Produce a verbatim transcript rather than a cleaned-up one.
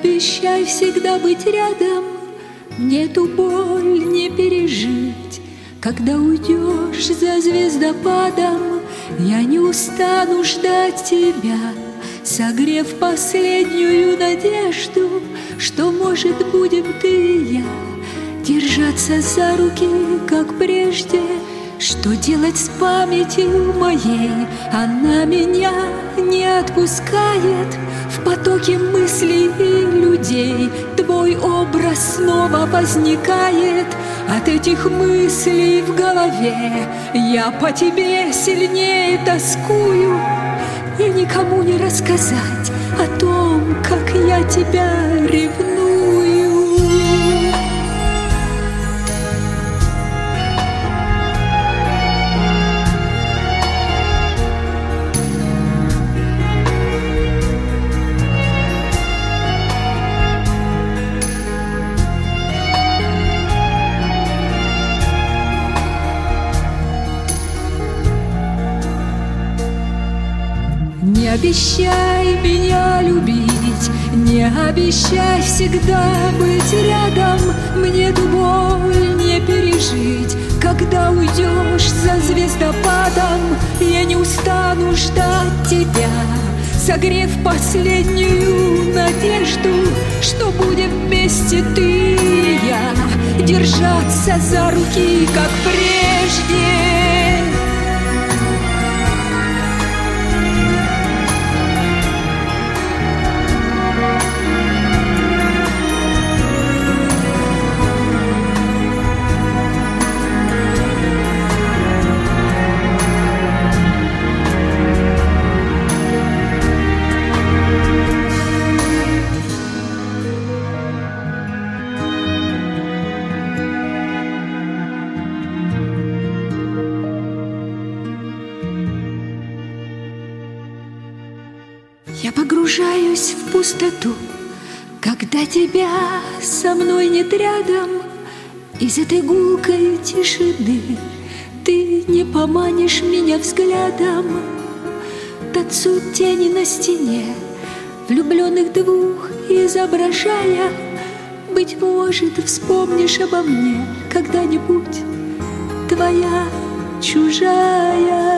обещай всегда быть рядом, мне эту боль не пережить. Когда уйдешь за звездопадом, я не устану ждать тебя, согрев последнюю надежду, что, может, будем ты и я держаться за руки, как прежде. Что делать с памятью моей? Она меня не отпускает. В потоке мыслей и людей твой образ снова возникает. От этих мыслей в голове я по тебе сильнее тоскую. И никому не рассказать о том, как я тебя ревную. Не обещай меня любить, не обещай всегда быть рядом, мне эту боль не пережить. Когда уйдешь за звездопадом, я не устану ждать тебя, согрев последнюю надежду, что будем вместе ты и я держаться за руки, как прежде. Я погружаюсь в пустоту, когда тебя со мной нет рядом. Из этой гулкой тишины ты не поманишь меня взглядом. Танцуют тени на стене, влюбленных двух изображая. Быть может, вспомнишь обо мне когда-нибудь, твоя чужая.